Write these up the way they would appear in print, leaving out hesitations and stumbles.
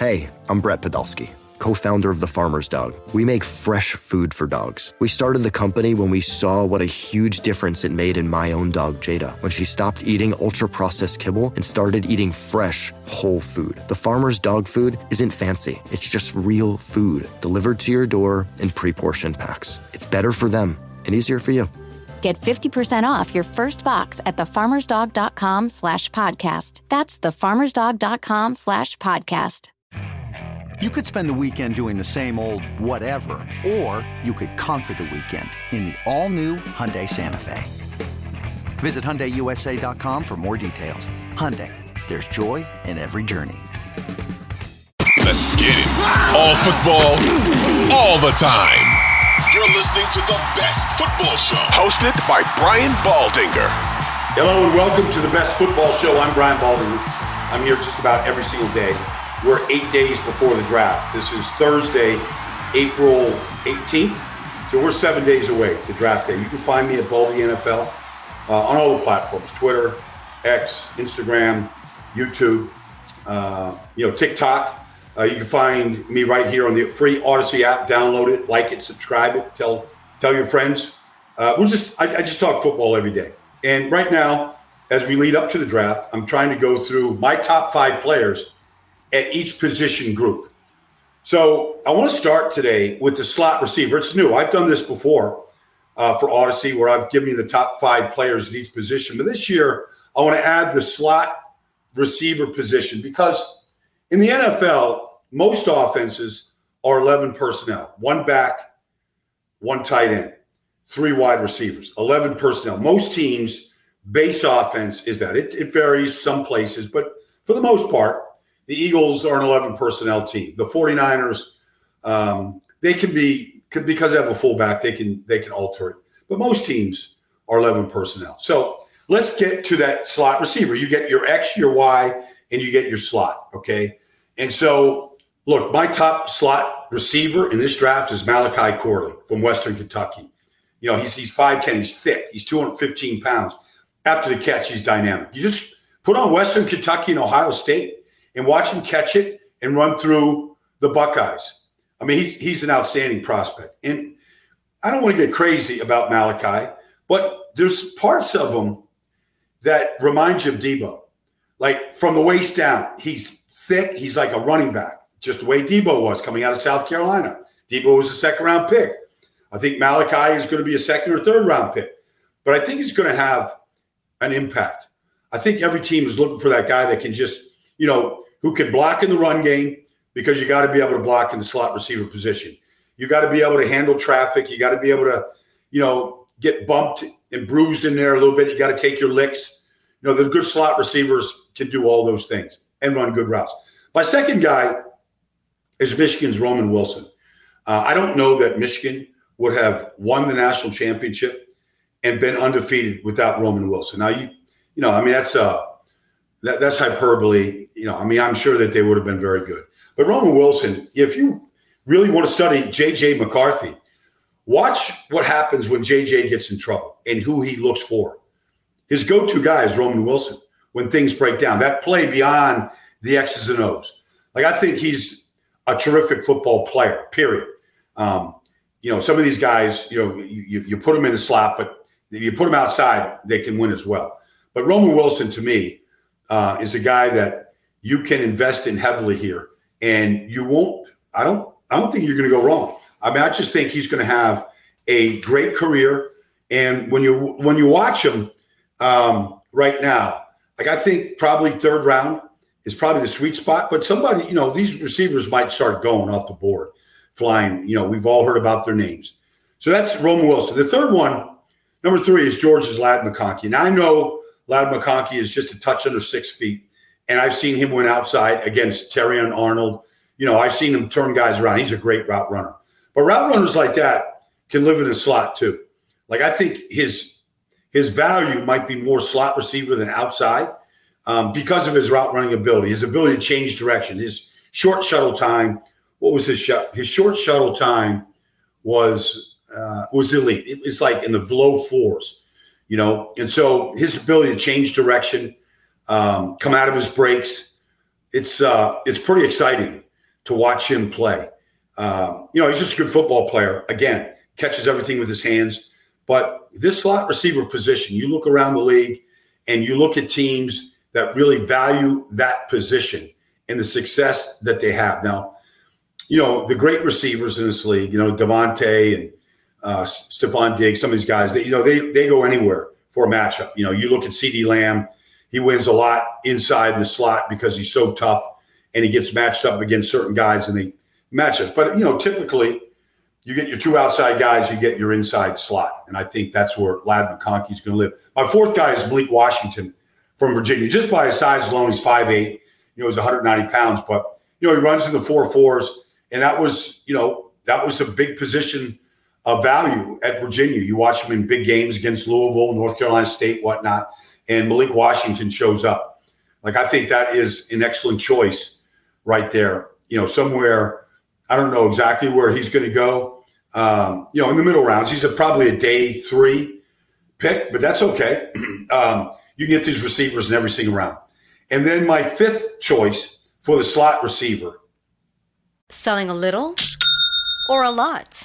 Hey, I'm Brett Podolsky, co-founder of The Farmer's Dog. We make fresh food for dogs. We started the company when we saw what a huge difference it made in my own dog, Jada, when she stopped eating ultra-processed kibble and started eating fresh, whole food. The Farmer's Dog food isn't fancy. It's just real food delivered to your door in pre-portioned packs. It's better for them and easier for you. Get 50% off your first box at thefarmersdog.com/podcast. That's thefarmersdog.com/podcast. You could spend the weekend doing the same old whatever, or you could conquer the weekend in the all-new Hyundai Santa Fe. Visit HyundaiUSA.com for more details. Hyundai, there's joy in every journey. Let's get it. All football, all the time. You're listening to the best football show, hosted by Brian Baldinger. Hello and welcome to the best football show. I'm Brian Baldinger. I'm here just about every single day. We're 8 days before the draft. This is Thursday, April 18th. So we're 7 days away to draft day. You can find me at Baldy NFL on all the platforms, Twitter, X, Instagram, YouTube, TikTok. You can find me right here on the free Odyssey app. Download it, like it, subscribe it, tell your friends. I just talk football every day. And right now, as we lead up to the draft, I'm trying to go through my top 5 players at each position group. So I want to start today with the slot receiver. It's new. I've done this before for Odyssey, where I've given you the top 5 players at each position. But this year, I want to add the slot receiver position because in the NFL, most offenses are 11 personnel, 1 back, 1 tight end, 3 wide receivers, 11 personnel. Most teams' base offense is that. It varies some places, but for the most part, the Eagles are an 11 personnel team. The 49ers, they can be, because they have a fullback, they can alter it. But most teams are 11 personnel. So let's get to that slot receiver. You get your X, your Y, and you get your slot, okay? And so, look, my top slot receiver in this draft is Malachi Corley from Western Kentucky. You know, he's 5'10", he's thick, he's 215 pounds. After the catch, he's dynamic. You just put on Western Kentucky and Ohio State and watch him catch it and run through the Buckeyes. I mean, he's an outstanding prospect. And I don't want to get crazy about Malachi, but there's parts of him that remind you of Debo. Like from the waist down, he's thick. He's like a running back, just the way Debo was coming out of South Carolina. Debo was a second-round pick. I think Malachi is going to be a second or third-round pick. But I think he's going to have an impact. I think every team is looking for that guy that can just, who can block in the run game, because you got to be able to block in the slot receiver position. You got to be able to handle traffic. You got to be able to, get bumped and bruised in there a little bit. You got to take your licks. The good slot receivers can do all those things and run good routes. My second guy is Michigan's Roman Wilson. I don't know that Michigan would have won the national championship and been undefeated without Roman Wilson. Now, that's hyperbole. I'm sure that they would have been very good. But Roman Wilson, if you really want to study J.J. McCarthy, watch what happens when J.J. gets in trouble and who he looks for. His go-to guy is Roman Wilson when things break down. That play beyond the X's and O's. Like, I think he's a terrific football player, period. Some of these guys, you put them in the slot, but if you put them outside, they can win as well. But Roman Wilson, to me, is a guy that you can invest in heavily here, and you won't. I don't think you're going to go wrong. I mean, I just think he's going to have a great career. And when you watch him right now, like, I think probably third round is probably the sweet spot. But somebody, these receivers might start going off the board, flying. We've all heard about their names. So that's Roman Wilson. The third one, number 3, is Georgia's Ladd McConkey. Now, I know Ladd McConkey is just a touch under 6 feet, and I've seen him win outside against Terrion Arnold. I've seen him turn guys around. He's a great route runner. But route runners like that can live in a slot too. Like, I think his value might be more slot receiver than outside because of his route running ability, his ability to change direction, his short shuttle time. What was his shot? His short shuttle time was elite. It's like in the low 4s. And so his ability to change direction, come out of his breaks, it's pretty exciting. to watch him play. He's just a good football player. Again, catches everything with his hands. But this slot receiver position, you look around the league and you look at teams that really value that position and the success that they have. Now, the great receivers in this league, Devontae and Stephon Diggs, some of these guys, they go anywhere for a matchup. You look at CeeDee Lamb, he wins a lot inside the slot because he's so tough and he gets matched up against certain guys and they match it. But, typically you get your two outside guys, you get your inside slot. And I think that's where Ladd McConkey is going to live. My fourth guy is Malik Washington from Virginia. Just by his size alone, he's 5'8". He's 190 pounds. But, he runs in the 4.4s. And that was a big position of value at Virginia. You watch him in big games against Louisville, North Carolina State, whatnot, and Malik Washington shows up. I think that is an excellent choice right there. Somewhere, I don't know exactly where he's going to go. In the middle rounds, he's probably a day 3 pick, but that's okay. You get these receivers in every single round. And then my fifth choice for the slot receiver. Selling a little or a lot?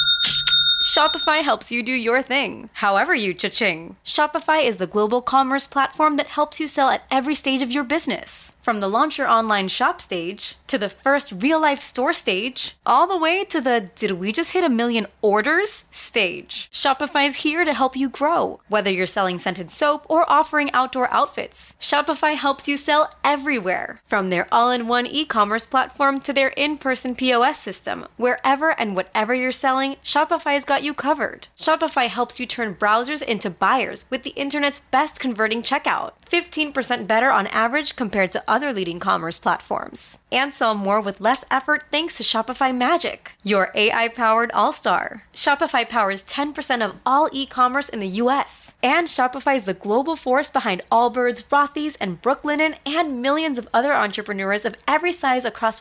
Shopify helps you do your thing, however you cha-ching. Shopify is the global commerce platform that helps you sell at every stage of your business. From the launch your online shop stage, to the first real-life store stage, all the way to the did we just hit 1 million orders stage. Shopify is here to help you grow. Whether you're selling scented soap or offering outdoor outfits, Shopify helps you sell everywhere. From their all-in-one e-commerce platform to their in-person POS system, wherever and whatever you're selling, Shopify's got you covered. Shopify helps you turn browsers into buyers with the internet's best converting checkout. 15% better on average compared to other leading commerce platforms. And sell more with less effort thanks to Shopify Magic, your AI-powered all-star. Shopify powers 10% of all e-commerce in the US. And Shopify is the global force behind Allbirds, Rothy's, and Brooklinen, and millions of other entrepreneurs of every size across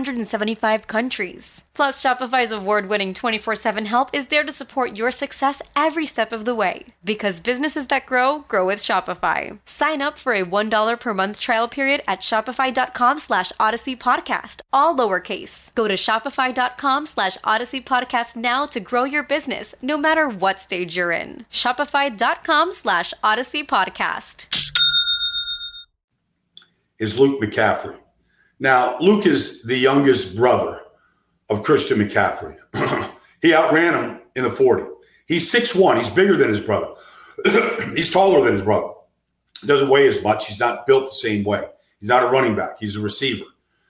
175 countries. Plus, Shopify's award-winning 24/7 help is there to support your success every step of the way. Because businesses that grow with Shopify. Sign up for a $1 per month trial period at shopify.com/Odyssey Podcast, all lowercase. Go to shopify.com/Odyssey Podcast now to grow your business, no matter what stage you're in. Shopify.com/Odyssey Podcast. Is Luke McCaffrey. Now, Luke is the youngest brother of Christian McCaffrey. He outran him in the 40. He's 6'1". He's bigger than his brother. He's taller than his brother. He doesn't weigh as much. He's not built the same way. He's not a running back. He's a receiver.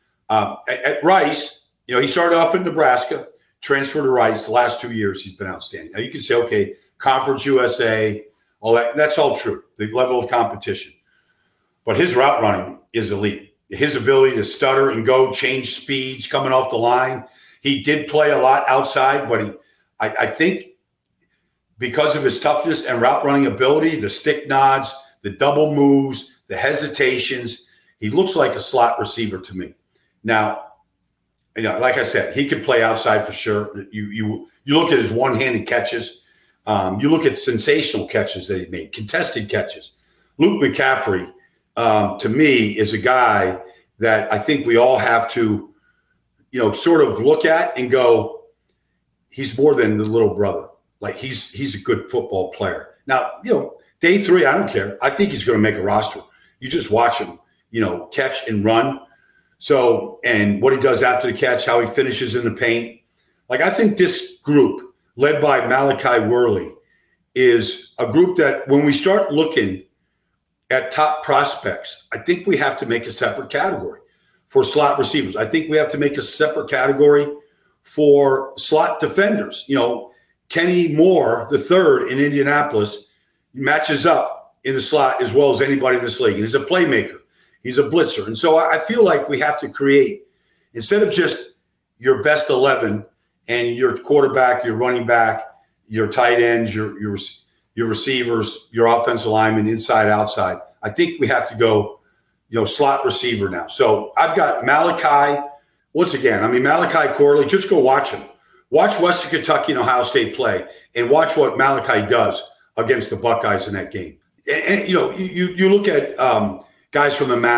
At Rice, he started off in Nebraska, transferred to Rice. The last 2 years, he's been outstanding. Now, you can say, okay, Conference USA, all that. That's all true, the level of competition. But his route running is elite. His ability to stutter and go, change speeds coming off the line. He did play a lot outside, but I think because of his toughness and route running ability, the stick nods, the double moves, the hesitations, he looks like a slot receiver to me. Now, like I said, he could play outside for sure. You look at his one-handed catches. You look at sensational catches that he made, contested catches. Luke McCaffrey, to me, is a guy that I think we all have to, sort of look at and go, he's more than the little brother. Like he's a good football player. Now, day 3, I don't care. I think he's going to make a roster. You just watch him, catch and run. So, and what he does after the catch, how he finishes in the paint. Like, I think this group, led by Malachi Worley, is a group that when we start looking at top prospects, I think we have to make a separate category for slot receivers. I think we have to make a separate category for slot defenders. Kenny Moore, the third in Indianapolis, matches up in the slot as well as anybody in this league. And he's a playmaker. He's a blitzer. And so I feel like we have to create, instead of just your best 11 and your quarterback, your running back, your tight ends, your receivers, your offensive linemen, inside, outside, I think we have to go, slot receiver now. So I've got Malachi. Once again, Malachi Corley, just go watch him. Watch Western Kentucky and Ohio State play and watch what Malachi does against the Buckeyes in that game. And you look at guys from the MAC,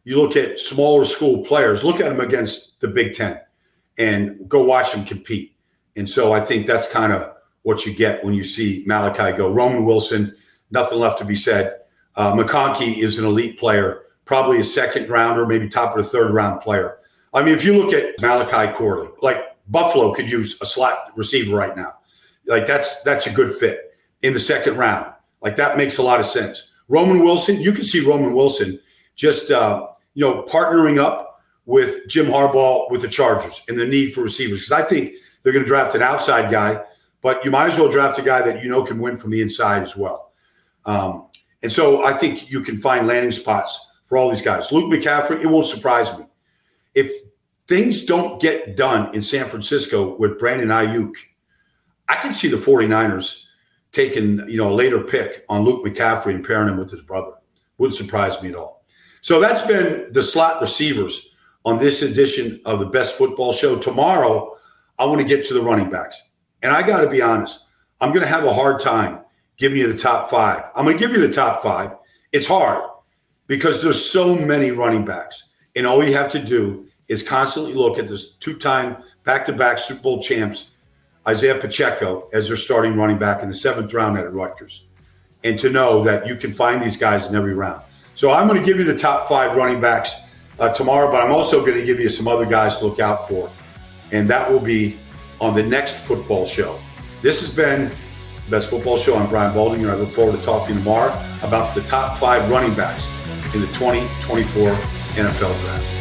you look at smaller school players, look at them against the Big Ten and go watch them compete. And so I think that's kind of what you get when you see Malachi go. Roman Wilson, nothing left to be said. McConkey is an elite player, probably a second rounder, maybe top of the third round player. I mean, if you look at Malachi Corley, like Buffalo could use a slot receiver right now. Like that's a good fit in the second round. Like that makes a lot of sense. Roman Wilson, you can see Roman Wilson just partnering up with Jim Harbaugh with the Chargers and the need for receivers, because I think they're going to draft an outside guy, but you might as well draft a guy that can win from the inside as well. And so I think you can find landing spots for all these guys. Luke McCaffrey, it won't surprise me. If things don't get done in San Francisco with Brandon Ayuk, I can see the 49ers taking a later pick on Luke McCaffrey and pairing him with his brother. Wouldn't surprise me at all. So that's been the slot receivers on this edition of the Best Football Show. Tomorrow, I want to get to the running backs. And I got to be honest, I'm going to have a hard time giving you the top 5. I'm going to give you the top 5. It's hard because there's so many running backs. And all you have to do is constantly look at this 2-time back-to-back Super Bowl champs, Isaiah Pacheco, as their starting running back in the 7th round at Rutgers, and to know that you can find these guys in every round. So I'm going to give you the top 5 running backs tomorrow, but I'm also going to give you some other guys to look out for, and that will be on the next football show. This has been the Best Football Show. I'm Brian Baldinger. I look forward to talking tomorrow about the top 5 running backs in the 2024 NFL Draft.